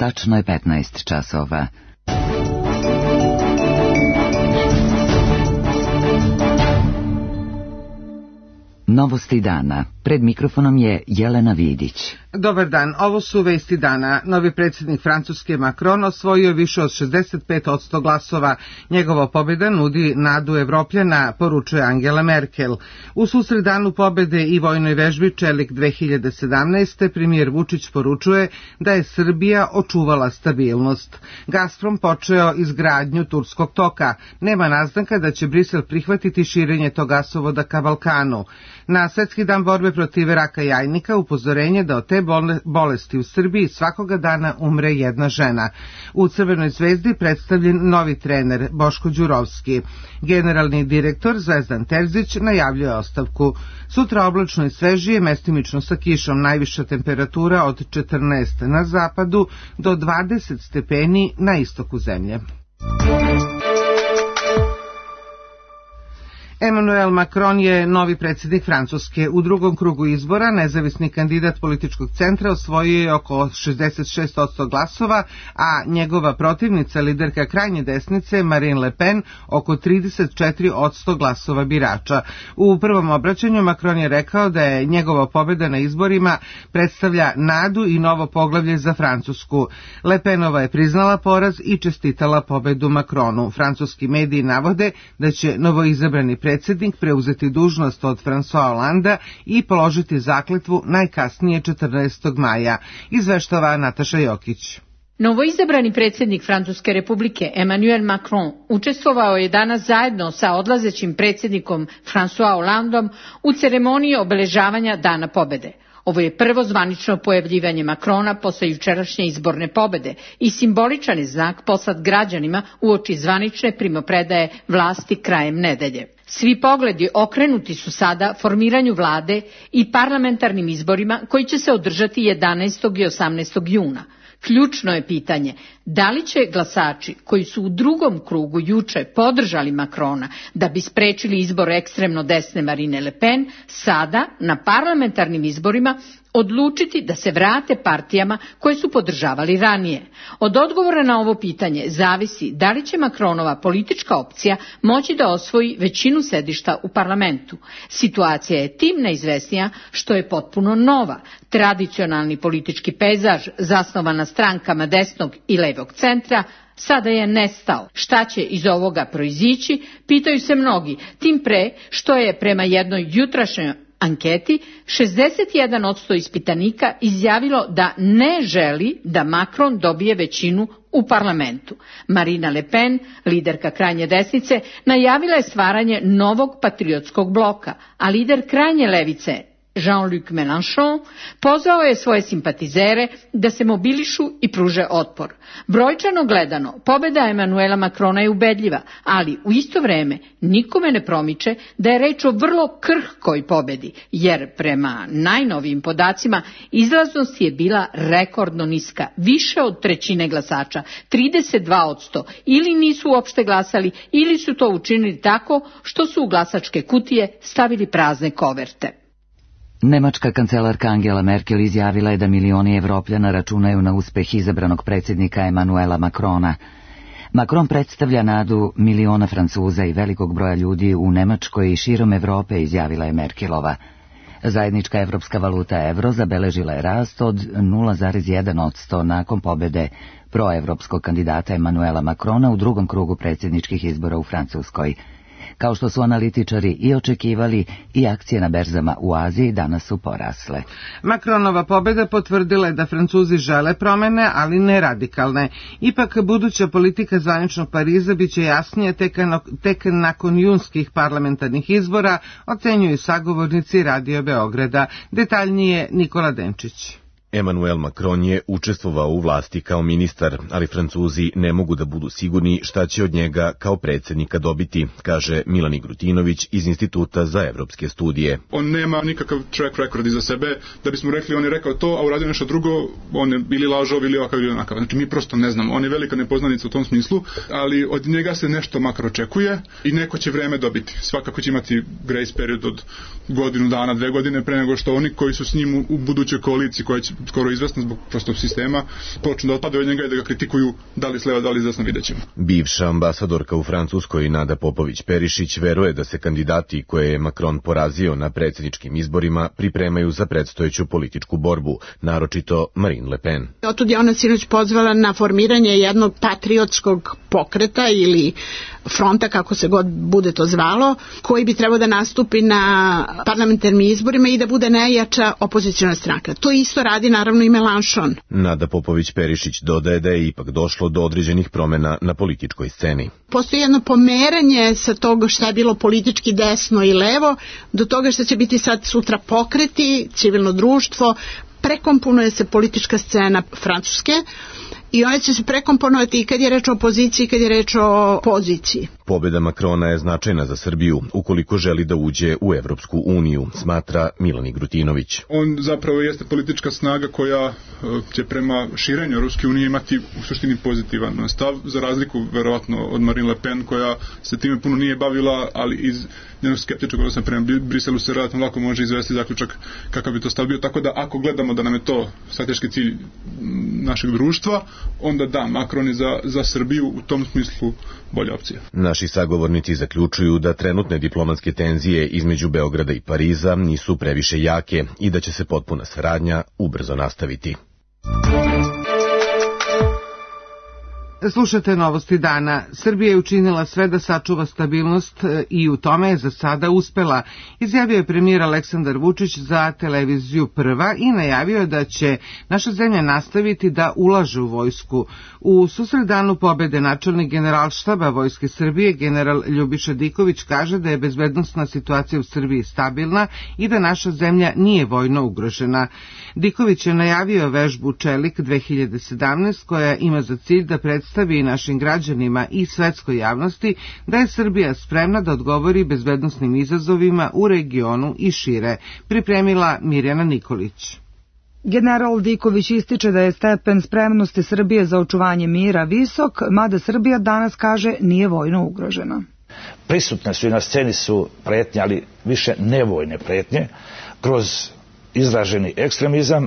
Tačno je 15 časova. Novosti dana. Pred mikrofonom je Jelena Vidić. Dobar dan, ovo su vesti dana. Novi predsjednik Francuske Macron osvojio više od 65% glasova. Njegova pobjeda nudi nadu Evropljana, poručuje Angela Merkel. U susret danu pobjede i vojnoj vežbi Čelik 2017. premijer Vučić poručuje da je Srbija očuvala stabilnost. Gazprom počeo izgradnju Turskog toka. Nema naznaka da će Brisel prihvatiti širenje tog gasovoda ka Balkanu. Na Svetski dan borbe protiv raka jajnika upozorenje da od te bolesti u Srbiji svakoga dana umre jedna žena. U Crvenoj zvezdi predstavljen novi trener Boško Đurovski. Generalni direktor Zvezdan Terzić najavljuje ostavku. Sutra oblačno i svežije, mestimično sa kišom, najviša temperatura od 14 na zapadu do 20 stepeni na istoku zemlje. Emmanuel Macron je novi predsjednik Francuske. U drugom krugu izbora nezavisni kandidat političkog centra osvojio je oko 66% glasova, a njegova protivnica, liderka krajnje desnice Marine Le Pen, oko 34% glasova birača. U prvom obraćanju Macron je rekao da je njegova pobjeda na izborima predstavlja nadu i novo poglavlje za Francusku. Le Penova je priznala poraz i čestitala pobjedu Macronu. Francuski mediji navode da će novoizabrani predsjednik preuzeti dužnost od François Hollanda i položiti zakletvu najkasnije 14. maja, izveštava Nataša Jokić. Novoizabrani predsjednik Francuske republike Emmanuel Macron učestvovao je danas zajedno sa odlazećim predsjednikom François Hollandom u ceremoniji obeležavanja Dana pobjede. Ovo je prvo zvanično pojavljivanje Macrona posle jučerašnje izborne pobjede i simboličan je znak poslat građanima uoči zvanične primopredaje vlasti krajem nedelje. Svi pogledi okrenuti su sada formiranju vlade i parlamentarnim izborima koji će se održati 11. i 18. juna. Ključno je pitanje da li će glasači koji su u drugom krugu juče podržali Macrona da bi sprečili izbor ekstremno desne Marine Le Pen sada na parlamentarnim izborima odlučiti da se vrate partijama koje su podržavali ranije. Od odgovora na ovo pitanje zavisi da li će Macronova politička opcija moći da osvoji većinu sedišta u parlamentu. Situacija je tim neizvesnija što je potpuno nova. Tradicionalni politički pejzaž zasnovan na strankama desnog i levog centra sada je nestao. Šta će iz ovoga proizići, pitaju se mnogi, tim pre što je prema jednoj jutrašnjoj anketi 61% ispitanika izjavilo da ne želi da Macron dobije većinu u parlamentu. Marine Le Pen, liderka krajnje desnice, najavila je stvaranje novog patriotskog bloka, a lider krajnje levice Jean-Luc Mélenchon pozvao je svoje simpatizere da se mobilišu i pruže otpor. Brojčano gledano, pobjeda Emmanuela Macrona je ubedljiva, ali u isto vreme nikome ne promiče da je reč o vrlo krhkoj pobjedi, jer prema najnovijim podacima izlaznost je bila rekordno niska, više od trećine glasača, 32%, ili nisu uopšte glasali, ili su to učinili tako što su u glasačke kutije stavili prazne koverte. Nemačka kancelarka Angela Merkel izjavila je da milioni Evropljana računaju na uspeh izabranog predsjednika Emmanuela Macrona. Macron predstavlja nadu miliona Francuza i velikog broja ljudi u Nemačkoj i širom Evrope, izjavila je Merkelova. Zajednička evropska valuta euro zabeležila je rast od 0,1% nakon pobjede proevropskog kandidata Emmanuela Macrona u drugom krugu predsjedničkih izbora u Francuskoj. Kao što su analitičari i očekivali, i akcije na berzama u Aziji danas su porasle. Macronova pobjeda potvrdila je da Francuzi žele promene, ali ne radikalne. Ipak buduća politika zvaničnog Pariza biće jasnije tek nakon junskih parlamentarnih izbora, ocenjuju sagovornici Radio Beograda. Detaljnije Nikola Denčić. Emmanuel Macron je učestvovao u vlasti kao ministar, ali Francuzi ne mogu da budu sigurni šta će od njega kao predsjednika dobiti, kaže Milan Igrutinović iz Instituta za evropske studije. On nema nikakav track record iza sebe, da bismo rekli on je rekao to, a uradio nešto drugo, on je bili lažov ili ovakav ili onakav. Znači mi prosto ne znamo, on je velika nepoznanica u tom smislu, ali od njega se nešto makar očekuje i neko će vreme dobiti. Svakako će imati grace period od godinu dana, 2 godine pre nego što oni koji su s njim u budućoj koaliciji koja će skoro izvesno zbog prostog sistema, počnu da otpadaju od njega i da ga kritikuju da li s leva, da li s desna, vidjet ćemo. Bivša ambasadorka u Francuskoj Nada Popović-Perišić veruje da se kandidati koje je Macron porazio na predsjedničkim izborima pripremaju za predstojeću političku borbu, naročito Marine Le Pen. Otud je ona sinoć pozvala na formiranje jednog patriotskog pokreta ili fronta, kako se god bude to zvalo, koji bi trebao da nastupi na parlamentarnim izborima i da bude najjača opoziciona stranka. To isto radi naravno i Mélenchon. Nada Popović-Perišić dodaje da je ipak došlo do određenih promjena na političkoj sceni. Postoji jedno pomeranje sa toga šta je bilo politički desno i levo do toga što će biti sad sutra pokreti, civilno društvo, prekomponuje se politička scena Francuske i ona će se prekomponovati i kad je reč o opoziciji, kad je reč o poziciji. Pobjeda Macrona je značajna za Srbiju ukoliko želi da uđe u Evropsku uniju, smatra Milani Grutinović. On zapravo jeste politička snaga koja će prema širenju Evropske unije imati u suštini pozitivan stav, za razliku verovatno od Marine Le Pen koja se time puno nije bavila, ali iz njenog skeptičnog odnosa prema Briselu se relativno lako može izvesti zaključak kakav bi to stav bio, tako da ako gledamo da nam je to strateški cilj našeg društva, onda da, Macron je za Srbiju u tom smislu bolja opcija. Naši sagovornici zaključuju da trenutne diplomatske tenzije između Beograda i Pariza nisu previše jake i da će se potpuna saradnja ubrzo nastaviti. Slušate novosti dana. Srbija je učinila sve da sačuva stabilnost i u tome je za sada uspela, izjavio je premijer Aleksandar Vučić za televiziju Prva i najavio da će naša zemlja nastaviti da ulaže u vojsku. U susret danu pobede načelnik Generalštaba Vojske Srbije general Ljubiša Diković kaže da je bezbednosna situacija u Srbiji stabilna i da naša zemlja nije vojno ugrožena. Diković je najavio vežbu Čelik 2017 koja ima za cilj da predstavi našim građanima i svetskoj javnosti da je Srbija spremna da odgovori bezbednosnim izazovima u regionu i šire, pripremila Mirjana Nikolić. General Diković ističe da je stepen spremnosti Srbije za očuvanje mira visok, mada Srbija danas kaže nije vojno ugrožena. Prisutne su i na sceni su pretnje, ali više nevojne pretnje, kroz izraženi ekstremizam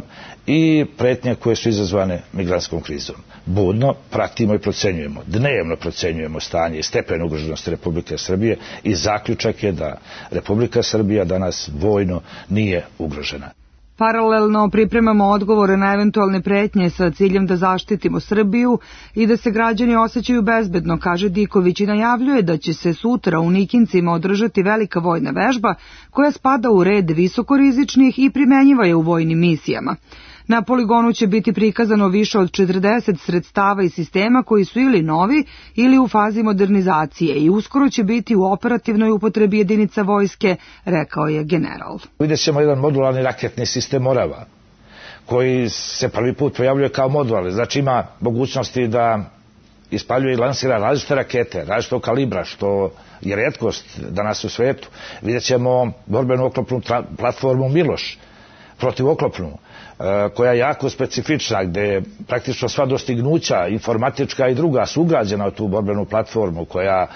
i pretnje koje su izazvane migrantskom krizom. Budno pratimo i procenjujemo, dnevno procenjujemo stanje i stepen ugroženosti Republike Srbije i zaključak je da Republika Srbija danas vojno nije ugrožena. Paralelno pripremamo odgovore na eventualne pretnje sa ciljem da zaštitimo Srbiju i da se građani osjećaju bezbedno, kaže Diković i najavljuje da će se sutra u Nikincima održati velika vojna vežba koja spada u red visokorizičnih i primenjiva je u vojnim misijama. Na poligonu će biti prikazano više od 40 sredstava i sistema koji su ili novi ili u fazi modernizacije i uskoro će biti u operativnoj upotrebi jedinica vojske, rekao je general. Vidjet ćemo jedan modularni raketni sistem Orava, koji se prvi put pojavljuje kao modularni, znači ima mogućnosti da ispaljuje i lansira različite rakete, različitog kalibra, što je retkost danas u svetu. Vidjet ćemo borbenu oklopnu platformu Miloš, protivoklopnu, koja je jako specifična, gde praktično sva dostignuća informatička i druga su ugrađena u tu borbenu platformu, koja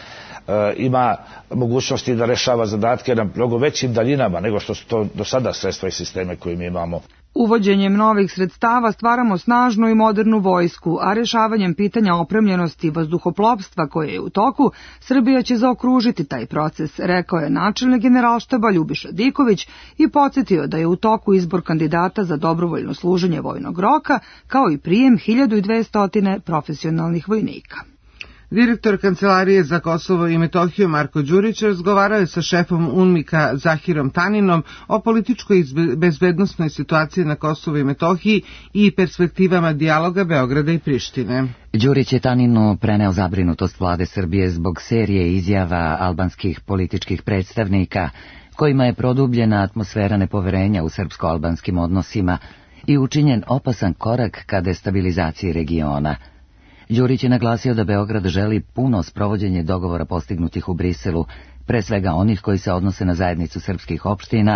ima mogućnosti da rešava zadatke na mnogo većim daljinama nego što su to do sada sredstva i sisteme koje mi imamo. Uvođenjem novih sredstava stvaramo snažnu i modernu vojsku, a rešavanjem pitanja opremljenosti vazduhoplovstva koje je u toku, Srbija će zaokružiti taj proces, rekao je načelnik Generalštaba Ljubiša Diković i podsjetio da je u toku izbor kandidata za dobrovoljno služenje vojnog roka, kao i prijem 1200 profesionalnih vojnika. Direktor Kancelarije za Kosovo i Metohiju Marko Đurić razgovarao je sa šefom UNMIK-a Zahirom Taninom o političkoj i bezbednosnoj situaciji na Kosovu i Metohiji i perspektivama dijaloga Beograda i Prištine. Đurić je Taninu preneo zabrinutost vlade Srbije zbog serije izjava albanskih političkih predstavnika, kojima je produbljena atmosfera nepoverenja u srpsko-albanskim odnosima i učinjen opasan korak ka destabilizaciji regiona. Đurić je naglasio da Beograd želi puno sprovođenje dogovora postignutih u Briselu, pre svega onih koji se odnose na zajednicu srpskih opština,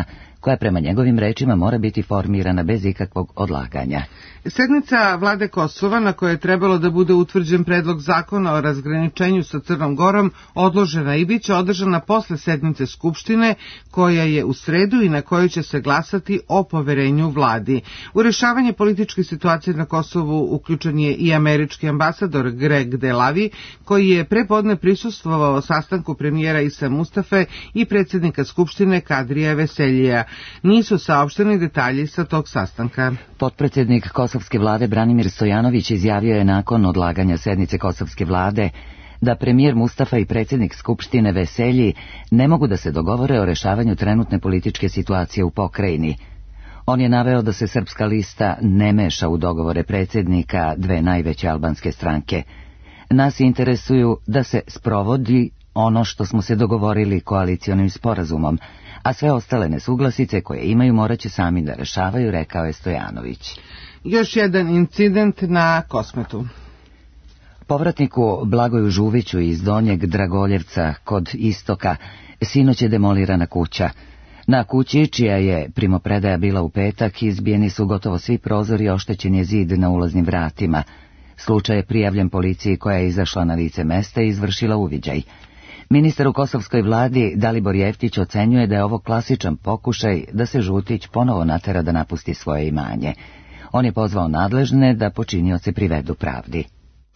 koja prema njegovim rečima mora biti formirana bez ikakvog odlaganja. Sednica vlade Kosova, na kojoj je trebalo da bude utvrđen predlog zakona o razgraničenju sa Crnom Gorom, odložena i biće održana posle sednice Skupštine, koja je u sredu i na kojoj će se glasati o poverenju vladi. U rešavanje političke situacije na Kosovu uključen je i američki ambasador Greg Delavi, koji je prepodne prisustvovao sastanku premijera Isa Mustafe i predsjednika Skupštine Kadrija Veseljija. Nisu saopšteni detalji sa tog sastanka. Potpredsjednik kosovske vlade Branimir Stojanović izjavio je nakon odlaganja sednice kosovske vlade da premijer Mustafa i predsjednik Skupštine Veselji ne mogu da se dogovore o rešavanju trenutne političke situacije u pokrajini. On je naveo da se Srpska lista ne meša u dogovore predsjednika dve najveće albanske stranke. Nas interesuju da se sprovodi ono što smo se dogovorili koalicionim sporazumom, a sve ostale nesuglasice koje imaju morat će sami da rešavaju, rekao je Stojanović. Još jedan incident na Kosmetu. Povratniku Blagoju Žuviću iz Donjeg Dragoljevca kod Istoka sinoć je demolirana kuća. Na kući, čija je primopredaja bila u petak, izbijeni su gotovo svi prozori i oštećen je zid na ulaznim vratima. Slučaj je prijavljen policiji koja je izašla na lice mesta i izvršila uviđaj. Ministar u kosovskoj vladi Dalibor Jeftić ocenjuje da je ovo klasičan pokušaj da se Žutić ponovo natera da napusti svoje imanje. On je pozvao nadležne da počinioce privedu pravdi.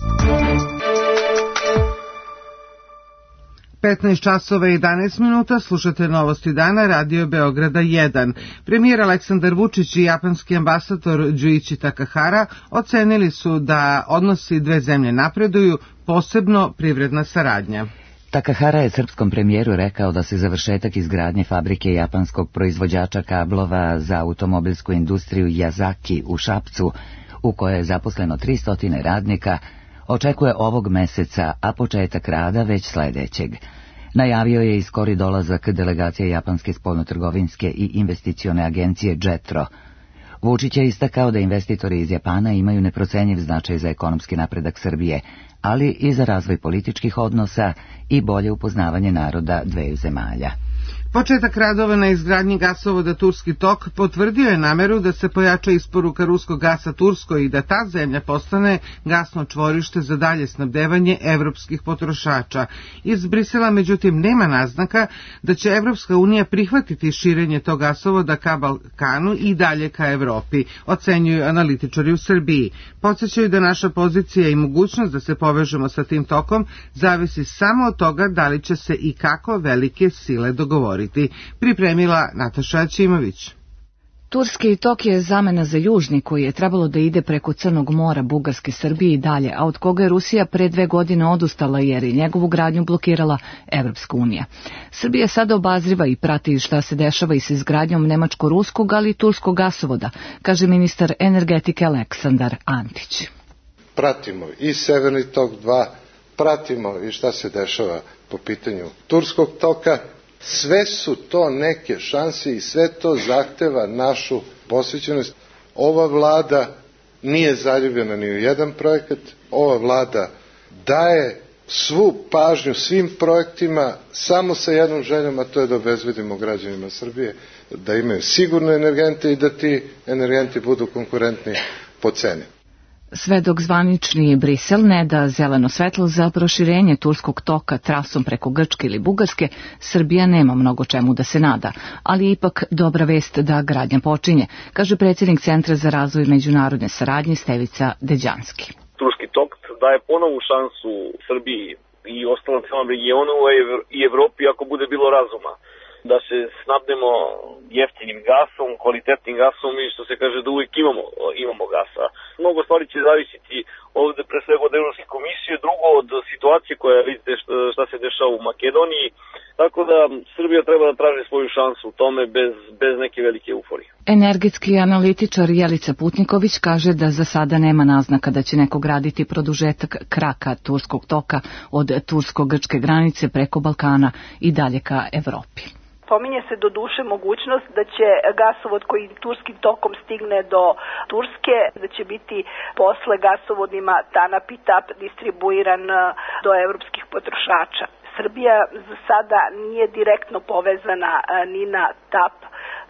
15 časova i 11 minuta, slušate Novosti dana, Radio Beograda 1. Premijer Aleksandar Vučić i japanski ambasador Džuići Takahara ocenili su da odnosi dve zemlje napreduju, posebno privredna saradnja. Takahara je srpskom premijeru rekao da se završetak izgradnje fabrike japanskog proizvođača kablova za automobilsku industriju Yazaki u Šapcu, u kojoj je zaposleno 300 radnika, očekuje ovog meseca, a početak rada već sledećeg. Najavio je i skori dolazak delegacije japanske spoljnotrgovinske i investicione agencije JETRO. Vučić je istakao da investitori iz Japana imaju neprocenjiv značaj za ekonomski napredak Srbije, ali i za razvoj političkih odnosa i bolje upoznavanje naroda dveju zemalja. Početak radova na izgradnji gasovoda Turski tok potvrdio je nameru da se pojača isporuka ruskog gasa Turskoj i da ta zemlja postane gasno čvorište za dalje snabdevanje evropskih potrošača. Iz Brisela, međutim, nema naznaka da će Evropska unija prihvatiti širenje tog gasovoda ka Balkanu i dalje ka Evropi, ocenjuju analitičari u Srbiji. Podsjećaju da naša pozicija i mogućnost da se povežemo sa tim tokom zavisi samo od toga da li će se i kako velike sile dogovoriti. Pripremila Nataša Ćimović. Turski tok je zamena za južni koji je trebalo da ide preko Crnog mora, Bugarske, Srbije i dalje, a od koga je Rusija pre 2 godine odustala jer je njegovu gradnju blokirala Evropska unija. Srbija sada obazriva i prati šta se dešava i sa izgradnjom nemačko-ruskog, ali i turskog gasovoda, kaže ministar energetike Aleksandar Antić. Pratimo i Severni tok 2, pratimo i šta se dešava po pitanju turskog toka. Sve su to neke šanse i sve to zahteva našu posvećenost. Ova vlada nije zaljubljena ni u jedan projekat, ova vlada daje svu pažnju svim projektima samo sa jednom željom, a to je da obezbedimo građanima Srbije da imaju sigurne energente i da ti energenti budu konkurentni po ceni. Sve dok zvanični Brisel ne da zeleno svetlo za proširenje turskog toka trasom preko Grčke ili Bugarske, Srbija nema mnogo čemu da se nada, ali ipak dobra vest da gradnja počinje, kaže predsjednik Centra za razvoj međunarodne saradnje Stevica Deđanski. Turski tok daje ponovu šansu Srbiji i ostalom celom regionu i Evropi ako bude bilo razuma da se snabdemo jeftinim gasom, kvalitetnim gasom i što se kaže da uvijek imamo gasa. Mnogo stvari će zavisiti ovde pre svega od Evropske komisije, drugo od situacije koja vidite šta se dešava u Makedoniji, tako da Srbija treba da traži svoju šansu u tome bez neke velike euforije. Energetski analitičar Jelica Putniković kaže da za sada nema naznaka da će neko graditi produžetak kraka turskog toka od tursko-grčke granice preko Balkana i dalje ka Evropi. Pominje se do duše mogućnost da će gasovod koji turskim tokom stigne do Turske, da će biti posle gasovodima TANAP i TAP distribuiran do evropskih potrošača. Srbija za sada nije direktno povezana ni na TAP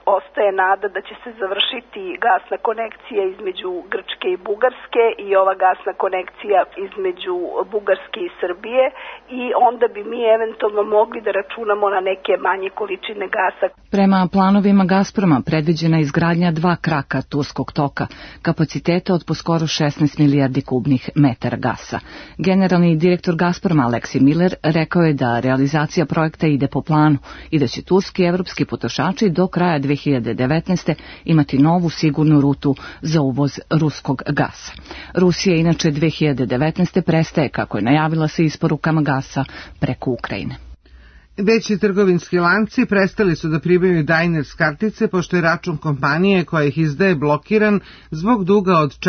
ostaje nada da će se završiti gasna konekcija između Grčke i Bugarske i ova gasna konekcija između Bugarske i Srbije i onda bi mi eventualno mogli da računamo na neke manje količine gasa. Prema planovima Gazproma predviđena izgradnja 2 kraka Turskog toka, kapaciteta od po skoro 16 milijardi kubnih metara gasa. Generalni direktor Gazproma Aleksi Miller rekao je da realizacija projekta ide po planu i da će turski i evropski potrošači do kraja 2019. imati novu sigurnu rutu za uvoz ruskog gasa. Rusija inače 2019. prestaje, kako je najavila, sa isporukama gasa preko Ukrajine. Veći trgovinski lanci prestali su da primaju Diners kartice pošto je račun kompanije koja ih izdaje blokiran zbog duga od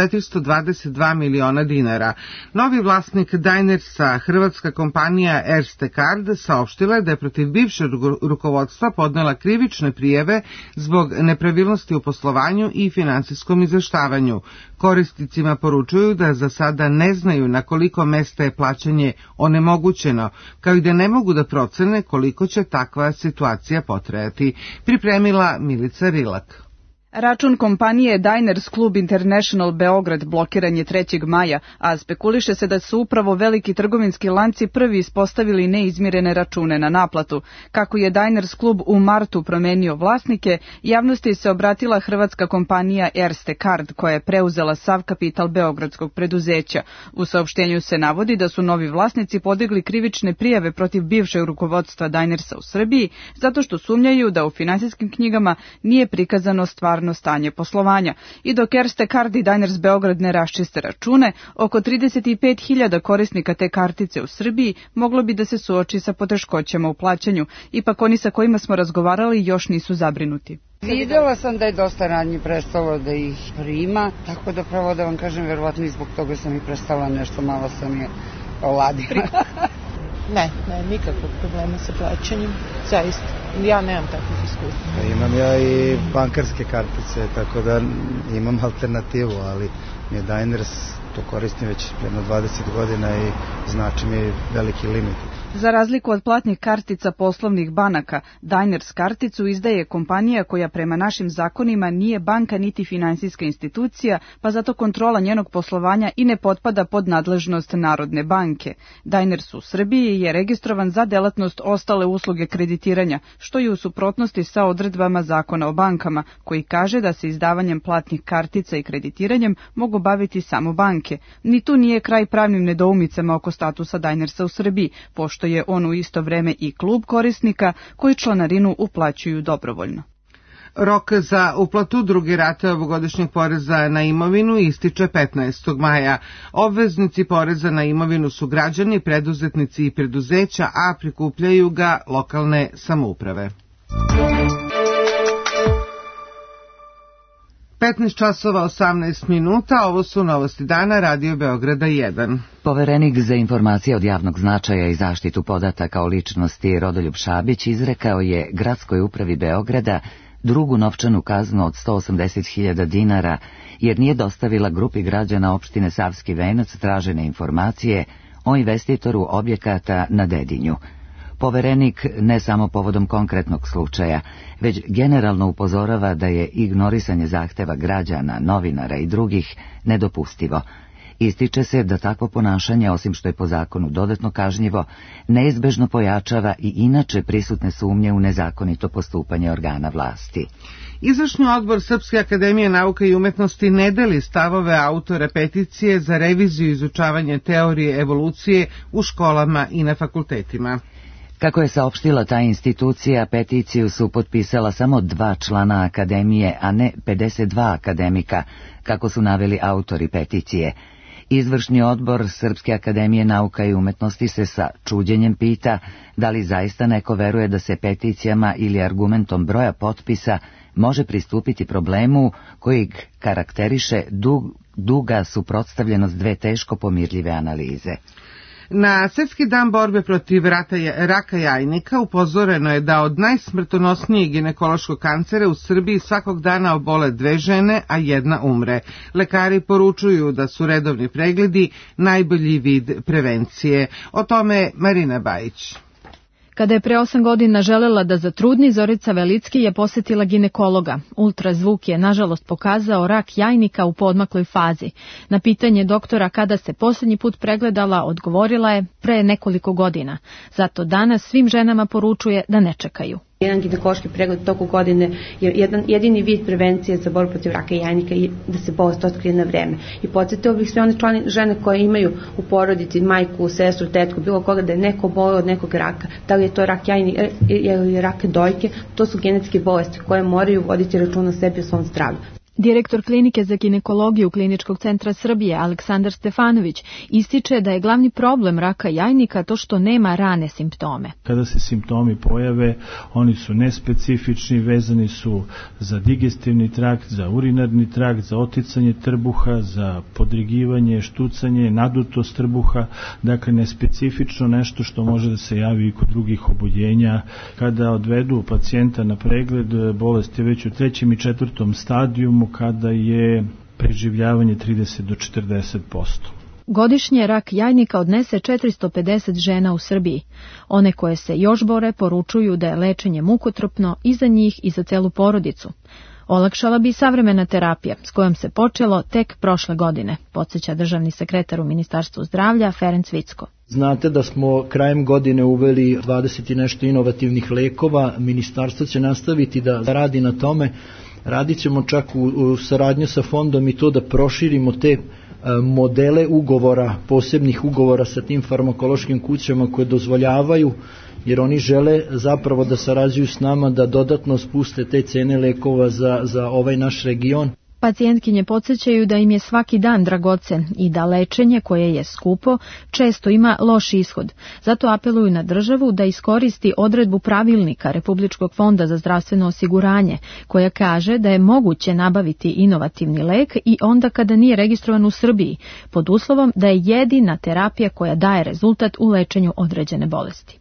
422 miliona dinara. Novi vlasnik Dinersa, hrvatska kompanija Erste Card, saopštila je da je protiv bivšeg rukovodstva podnela krivične prijave zbog nepravilnosti u poslovanju i finansijskom izveštavanju. Korisnicima poručuju da za sada ne znaju na koliko mesta je plaćanje onemogućeno, kao i da ne mogu da procene koliko će takva situacija potrajati, pripremila Milica Rilak. Račun kompanije Diners Club International Beograd blokiran je 3. maja, a spekuliše se da su upravo veliki trgovinski lanci prvi ispostavili neizmirene račune na naplatu. Kako je Diners Club u martu promenio vlasnike, javnosti se obratila hrvatska kompanija Erste Card, koja je preuzela sav kapital beogradskog preduzeća. U saopštenju se navodi da su novi vlasnici podigli krivične prijave protiv bivšeg rukovodstva Dinersa u Srbiji, zato što sumnjaju da u finansijskim knjigama nije prikazano stvarno stanje poslovanja. I dok Erste Card i Diners Beograd ne raščiste račune, oko 35.000 korisnika te kartice u Srbiji moglo bi da se suoči sa poteškoćama u plaćanju. Ipak oni sa kojima smo razgovarali još nisu zabrinuti. Videla sam da je dosta ranije prestalo da ih prima, tako da pravo da vam kažem, verovatno i zbog toga sam i prestala, nešto malo sam je oladila. Ne, nikakvog problema sa plaćanjem, zaista. Ja nemam takvih iskustva. Imam ja i bankarske kartice, tako da imam alternativu, ali mi je Diners, to koristim već jedno 20 godina i znači mi veliki limit. Za razliku od platnih kartica poslovnih banaka, Diners karticu izdaje kompanija koja prema našim zakonima nije banka niti finansijska institucija, pa zato kontrola njenog poslovanja i ne potpada pod nadležnost Narodne banke. Diners u Srbiji je registrovan za delatnost ostale usluge kreditiranja, što je u suprotnosti sa odredbama Zakona o bankama, koji kaže da se izdavanjem platnih kartica i kreditiranjem mogu baviti samo banke. Ni tu nije kraj pravnim nedoumicama oko statusa Dinersa u Srbiji, pošto je on u isto vreme i klub korisnika koji članarinu uplaćuju dobrovoljno. Rok za uplatu druge rate ovogodišnjeg poreza na imovinu ističe 15. maja. Obveznici poreza na imovinu su građani, preduzetnici i preduzeća, a prikupljaju ga lokalne samouprave. 15 časova 18 minuta, ovo su novosti dana, Radio Beograda 1. Poverenik za informacije od javnog značaja i zaštitu podataka o ličnosti Rodoljub Šabić izrekao je Gradskoj upravi Beograda drugu novčanu kaznu od 180.000 dinara, jer nije dostavila grupi građana opštine Savski Venac tražene informacije o investitoru objekata na Dedinju. Poverenik ne samo povodom konkretnog slučaja, već generalno upozorava da je ignorisanje zahteva građana, novinara i drugih nedopustivo. Ističe se da takvo ponašanje, osim što je po zakonu dodatno kažnjivo, neizbežno pojačava i inače prisutne sumnje u nezakonito postupanje organa vlasti. Izvršni odbor Srpske akademije nauka i umetnosti ne deli stavove autora peticije za reviziju i izučavanje teorije evolucije u školama i na fakultetima. Kako je saopštila ta institucija, peticiju su potpisala samo 2 člana akademije, a ne 52 akademika, kako su naveli autori peticije. Izvršni odbor Srpske akademije nauka i umetnosti se sa čuđenjem pita da li zaista neko veruje da se peticijama ili argumentom broja potpisa može pristupiti problemu kojeg karakteriše duga suprotstavljenost 2 teško pomirljive analize. Na Svjetski dan borbe protiv raka jajnika upozoreno je da od najsmrtonosnijeg ginekološkog kancera u Srbiji svakog dana obole 2 žene, a 1 umre. Lekari poručuju da su redovni pregledi najbolji vid prevencije. O tome Marina Bajić. Kada je pre 8 godina želela da zatrudni, Zorica Velicki je posetila ginekologa. Ultrazvuk je nažalost pokazao rak jajnika u poodmakloj fazi. Na pitanje doktora kada se posljednji put pregledala, odgovorila je pre nekoliko godina. Zato danas svim ženama poručuje da ne čekaju. Jedan ginekološki pregled toku godine je jedini vid prevencije za borbu protiv raka jajnika i da se bolest otkrije na vreme. I podsjetio bih sve one žene koje imaju u porodici majku, sestru, tetku, bilo koga da je neko bolio od nekog raka, da li je to rak jajnika ili rak dojke, to su genetske bolesti koje moraju voditi računa o sebi i o svom zdravlju. Direktor klinike za ginekologiju Kliničkog centra Srbije Aleksandar Stefanović ističe da je glavni problem raka jajnika to što nema rane simptome. Kada se simptomi pojave, oni su nespecifični, vezani su za digestivni trakt, za urinarni trakt, za oticanje trbuha, za podrigivanje, štucanje, nadutost trbuha, dakle nespecifično nešto što može da se javi i kod drugih oboljenja. Kada odvedu pacijenta na pregled, bolest je već u 3. i 4. stadijumu, kada je preživljavanje 30 do 40%. Godišnje rak jajnika odnese 450 žena u Srbiji. One koje se još bore poručuju da je lečenje mukotrpno i za njih i za celu porodicu. Olakšala bi savremena terapija, s kojom se počelo tek prošle godine, podsjeća državni sekretar u Ministarstvu zdravlja Ferenc Vicko. Znate da smo krajem godine uveli 20 i nešto inovativnih lekova. Ministarstvo će nastaviti da radi na tome. Radit ćemo čak u saradnju sa fondom i to da proširimo te modele ugovora, posebnih ugovora sa tim farmakološkim kućama koje dozvoljavaju, jer oni žele zapravo da sarađuju s nama da dodatno spuste te cene lekova za ovaj naš region. Pacijentkinje podsjećaju da im je svaki dan dragocen i da lečenje, koje je skupo, često ima loš ishod. Zato apeluju na državu da iskoristi odredbu pravilnika Republičkog fonda za zdravstveno osiguranje, koja kaže da je moguće nabaviti inovativni lek i onda kada nije registrovan u Srbiji, pod uslovom da je jedina terapija koja daje rezultat u lečenju određene bolesti.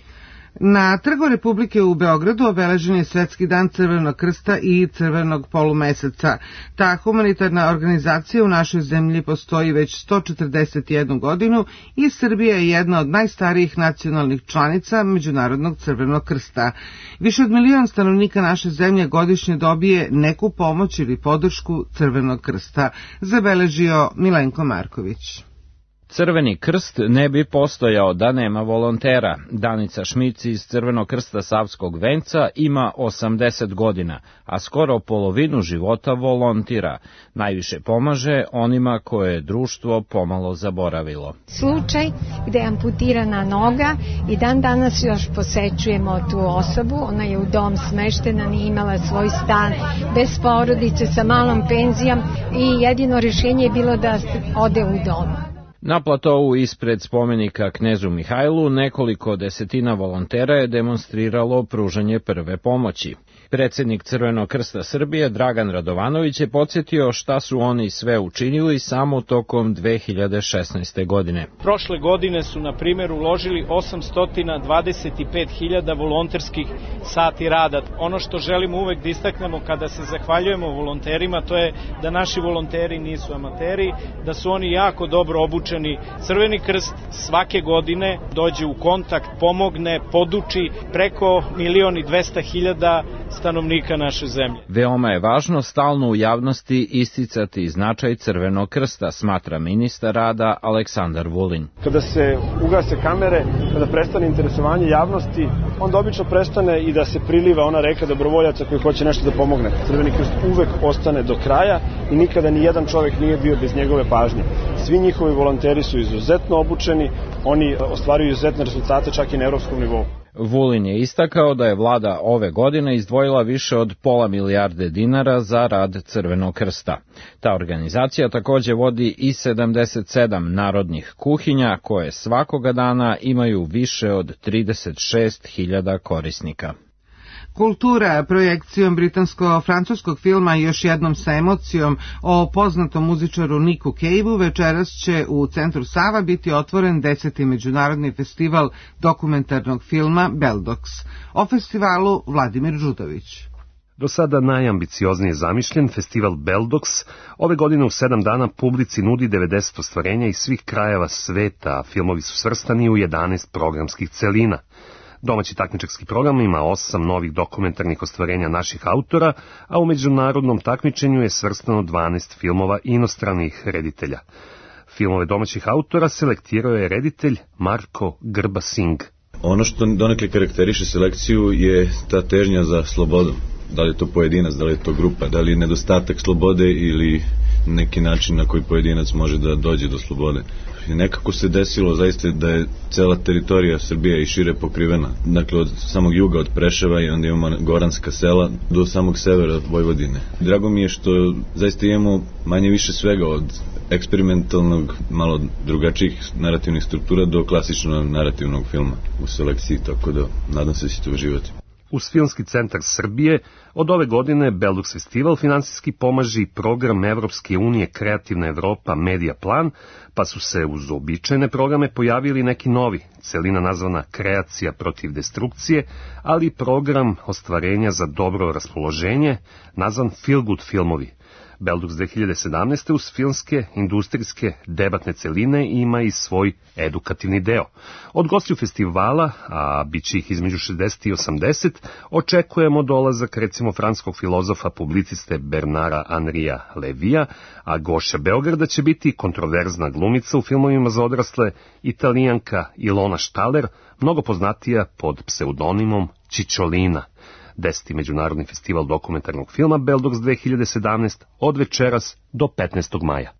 Na Trgu Republike u Beogradu obeležen je Svetski dan Crvenog krsta i Crvenog polumeseca. Ta humanitarna organizacija u našoj zemlji postoji već 141 godinu i Srbija je jedna od najstarijih nacionalnih članica Međunarodnog Crvenog krsta. Više od 1 milion stanovnika naše zemlje godišnje dobije neku pomoć ili podršku Crvenog krsta, zabeležio Milenko Marković. Crveni krst ne bi postojao da nema volontera. Danica Šmic iz Crvenog krsta Savskog venca ima 80 godina, a skoro polovinu života volontira. Najviše pomaže onima koje je društvo pomalo zaboravilo. Slučaj gde je amputirana noga i dan danas još posećujemo tu osobu. Ona je u dom smeštena, nije imala svoj stan, bez porodice, sa malom penzijom i jedino rješenje je bilo da ode u dom. Na platovu ispred spomenika knezu Mihajlu nekoliko desetina volontera je demonstriralo pružanje prve pomoći. Predsjednik Crvenog krsta Srbije Dragan Radovanović je podsjetio šta su oni sve učinili samo tokom 2016. godine. Prošle godine su, na primjer, uložili 825.000 volonterskih sati rada. Ono što želimo uvek da istaknemo kada se zahvaljujemo volonterima, to je da naši volonteri nisu amateri, da su oni jako dobro obučeni. Crveni krst svake godine dođe u kontakt, pomogne, poduči preko 1.200.000 stanovnika naše zemlje. Veoma je važno stalno u javnosti isticati značaj Crvenog krsta, smatra ministar rada Aleksandar Vulin. Kada se ugase kamere, kada prestane interesovanje javnosti, onda obično prestane i da se priliva ona reka dobrovoljaca koji hoće nešto da pomogne. Crveni krst uvek ostane do kraja i nikada ni jedan čovjek nije bio bez njegove pažnje. Svi njihovi volonteri su izuzetno obučeni, oni ostvaruju izuzetne rezultate čak i na evropskom nivou. Vulin je istakao da je vlada ove godine izdvojila više od $500 milijarde dinara za rad Crvenog krsta. Ta organizacija također vodi i 77 narodnih kuhinja koje svakoga dana imaju više od 36.000 korisnika. Kultura projekcijom britansko-francuskog filma Još jednom sa emocijom o poznatom muzičaru Niku Caveu večeras će u Centru Sava biti otvoren 10. međunarodni festival dokumentarnog filma Beldox. O festivalu Vladimir Đudović. Do sada najambicioznije zamišljen festival Beldox ove godine u 7 dana publici nudi 90 ostvarenja iz svih krajeva sveta, a filmovi su svrstani u 11 programskih celina. Domaći takmičarski program ima 8 novih dokumentarnih ostvarenja naših autora, a u međunarodnom takmičenju je svrstano 12 filmova inostranih reditelja. Filmove domaćih autora selektirao je reditelj Marko Grba-Singh. Ono što donekle karakteriše selekciju je ta težnja za slobodom. Da li je to pojedinac, da li je to grupa, da li je nedostatak slobode ili neki način na koji pojedinac može da dođe do slobode. I nekako se desilo zaista da je cela teritorija Srbije i šire pokrivena. Dakle, od samog juga, od Preševa i onda imamo goranska sela do samog severa Vojvodine. Drago mi je što zaista imamo manje više svega od eksperimentalnog, malo drugačijih narativnih struktura do klasičnog narativnog filma u selekciji, tako da nadam se da ćete uživati. Uz Filmski centar Srbije od ove godine Beldux Festival finansijski pomaže i program Evropske unije Kreativna Evropa Media Plan, pa su se uz običajne programe pojavili neki novi, celina nazvana Kreacija protiv destrukcije, ali i program ostvarenja za dobro raspoloženje, nazvan Feel Good filmovi. Beldux 2017. uz filmske, industrijske, debatne celine ima i svoj edukativni deo. Od gostiju festivala, a bit će ih između 60 i 80, očekujemo dolazak recimo francuskog filozofa publiciste Bernara Henrija Levija, a gošća Beograda će biti kontroverzna glumica u filmovima za odrasle, Italijanka Ilona Štaler, mnogo poznatija pod pseudonimom Čičolina. 10. međunarodni festival dokumentarnog filma Beldux 2017 od večeras do 15. maja.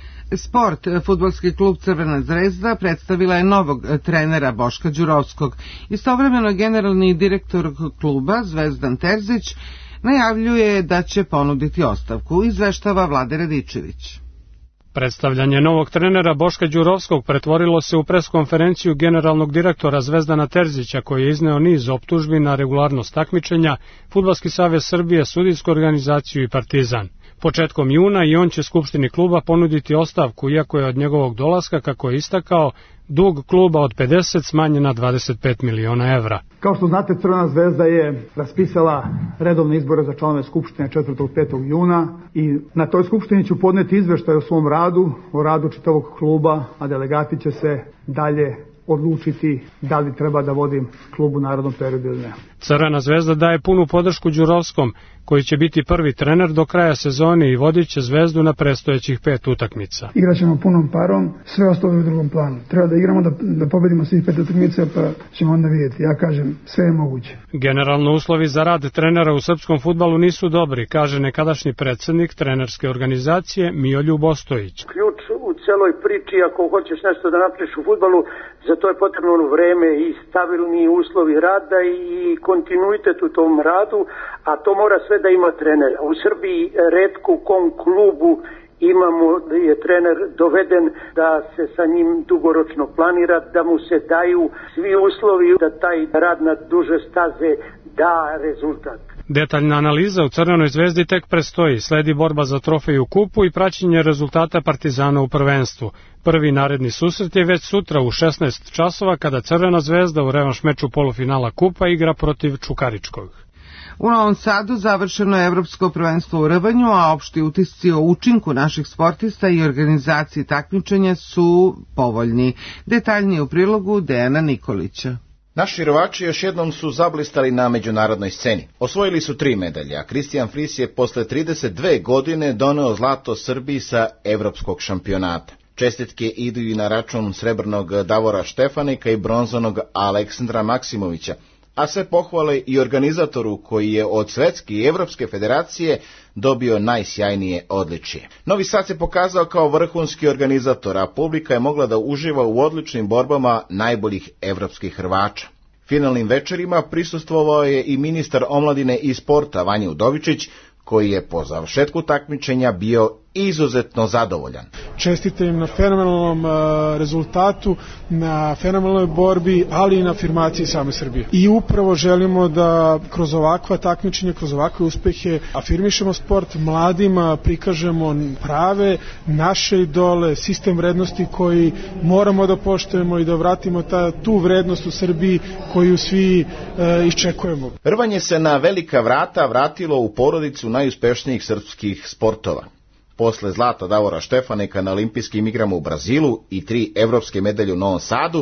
Sport, fudbalski klub Crvena zvezda predstavila je novog trenera Boška Đurovskog. Istovremeno generalni direktor kluba Zvezdan Terzić najavljuje da će ponuditi ostavku, izveštava Vlade Radičević. Predstavljanje novog trenera Boška Đurovskog pretvorilo se u preskonferenciju generalnog direktora Zvezdana Terzića, koji je izneo niz optužbi na regularnost takmičenja, Fudbalski savez Srbije, sudijsku organizaciju i Partizan. Početkom juna i on će Skupštini kluba ponuditi ostavku, iako je od njegovog dolaska, kako je istakao, dug kluba od 50 smanjen na 25 miliona evra. Kao što znate, Crvena zvezda je raspisala redovne izbore za članove Skupštine 4. i 5. juna i na toj Skupštini ću podneti izveštaj o svom radu, o radu čitavog kluba, a delegati će se dalje odlučiti da li treba da vodim klub u narednom periodu ili ne. Crvena zvezda daje punu podršku Đurovskom, koji će biti prvi trener do kraja sezone i vodit će Zvezdu na predstojećih 5 utakmica. Igraćemo punom parom, sve ostalo u drugom planu. Treba da igramo da pobedimo svih 5 utakmica, pa ćemo onda vidjeti. Ja kažem, sve je moguće. Generalno uslovi za rad trenera u srpskom fudbalu nisu dobri, kaže nekadašnji predsednik trenerske organizacije Mijoljub Ostojić. Ključ u celoj priči, ako hoćeš nešto da napraviš u fudbalu, za to je potrebno vreme i stabilni uslovi rada i kontinuitet u tom radu, a to mora sve da ima trener. U Srbiji retko u kom klubu imamo da je trener doveden da se sa njim dugoročno planira, da mu se daju svi uslovi da taj rad na duže staze da rezultat. Detaljna analiza u Crvenoj zvezdi tek prestoji, sledi borba za trofej u kupu i praćenje rezultata Partizana u prvenstvu. Prvi naredni susret je već sutra u 16 časova kada Crvena zvezda u revanš meču polufinala kupa igra protiv Čukaričkog. U Novom Sadu završeno je Evropsko prvenstvo u rvanju, a opšti utisci o učinku naših sportista i organizaciji takmičenja su povoljni. Detaljnije u prilogu Dejana Nikolića. Naši rvači još jednom su zablistali na međunarodnoj sceni. Osvojili su 3 medalje, a Kristijan Fris je posle 32 godine doneo zlato Srbiji sa evropskog šampionata. Čestitke idu i na račun srebrnog Davora Štefanika i bronzanog Aleksandra Maksimovića, a sve pohvale i organizatoru koji je od Svetske i Evropske federacije dobio najsjajnije odličje. Novi Sad se pokazao kao vrhunski organizator, a publika je mogla da uživa u odličnim borbama najboljih evropskih rvača. Finalnim večerima prisustvovao je i ministar omladine i sporta Vanja Udovičić, koji je po završetku takmičenja bio izuzetno zadovoljan. Čestitam im na fenomenalnom rezultatu, na fenomenalnoj borbi, ali i na afirmaciji same Srbije. I upravo želimo da kroz ovakva takmičenja, kroz ovakve uspehe afirmišemo sport, mladima prikažemo prave naše idole, sistem vrednosti koji moramo da poštujemo i da vratimo tu vrednost u Srbiji koju svi iščekujemo. Rvanje se na velika vrata vratilo u porodicu najuspešnijih srpskih sportova. Posle zlata Davora Štefanika na olimpijskim igrama u Brazilu i 3 evropske medalje u Novom Sadu,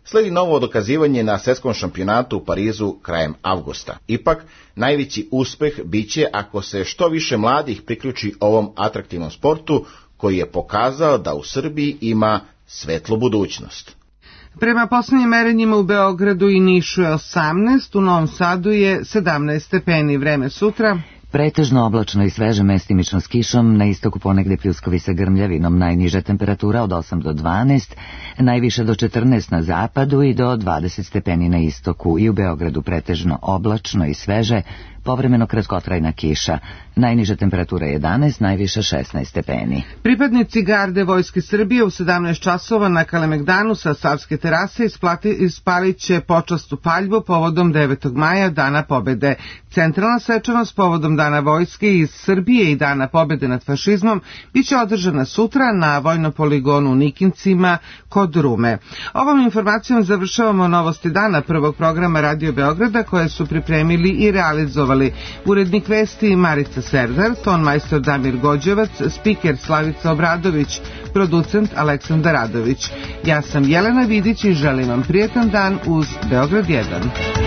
Sledi novo dokazivanje na svetskom šampionatu u Parizu krajem avgusta. Ipak, najveći uspeh biće ako se što više mladih priključi ovom atraktivnom sportu koji je pokazao da u Srbiji ima svetlu budućnost. Prema poslednjim merenjima u Beogradu i Nišu je 18, u Novom Sadu je 17 stepeni. Vreme sutra pretežno oblačno i sveže, mestimično s kišom, na istoku ponegde pljuskovi sa grmljavinom, najniža temperatura od 8 do 12, najviše do 14 na zapadu i do 20 stepeni na istoku, i u Beogradu pretežno oblačno i sveže, povremeno kratkotrajna kiša, najniža temperatura 11, najviše 16 stepeni. Pripadnici garde Vojske Srbije u 17 časova na Kalemegdanu sa Savske terase ispalit će počasnu paljbu povodom 9. maja, Dana pobede. Centralna svečanost povodom Dana Vojske iz Srbije i Dana pobede nad fašizmom biće održana sutra na vojnom poligonu u Nikincima kod Rume. Ovom informacijom završavamo novosti dana prvog programa Radio Beograda koje su pripremili i realizovali urednik vesti Marica Serdar, tonmajstor Damir Gođevac, spiker Slavica Obradović, producent Aleksandar Radović. Ja sam Jelena Vidić i želim vam prijetan dan uz Beograd 1.